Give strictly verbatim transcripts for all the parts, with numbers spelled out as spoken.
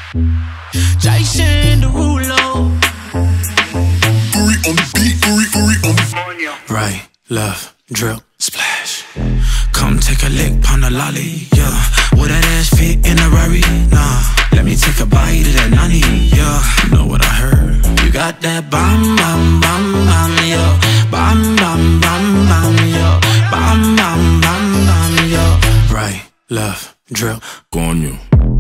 Jason Derulo. Uri on the beat, Uri, Uri on the right, left, drip, splash. Come take a lick, pound a lolly, yeah. Would that ass fit in a Rari? Nah. Let me take a bite of that nani, yeah. You know what I heard? You got that bam, bam, bam, bam, yeah. Bam, bam, bam, bam, yeah. Bam, bam, bam, bam, yeah. Right, left, drip, coño.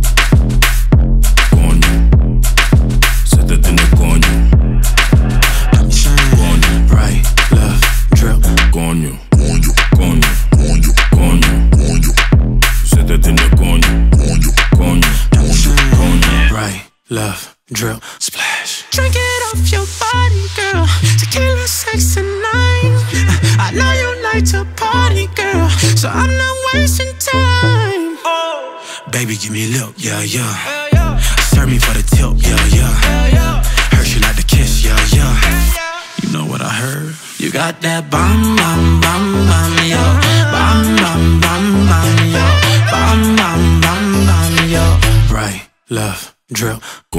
Coño. Se te tiene coño. Got me saying, Coño. right, left, drip, Coño. Coño, Coño. coño, Coño. coño, Se te tiene coño. coño, Coño. got me saying, Coño. right, left, drip, splash. Drink it off your body, girl. Tequila, sex, tonight. I know you like to party, girl, so I'm not wasting time. Baby, give me a lip, yeah, yeah. Serve me for the tip, yeah, yeah. Heard she like to kiss, yeah, yeah. You know what I heard? You got that bam, bam, bam, bam, yeah. Bam, bam, bam, bam, yeah. Bam, bam, bam, bam, yeah. Right, left, drip.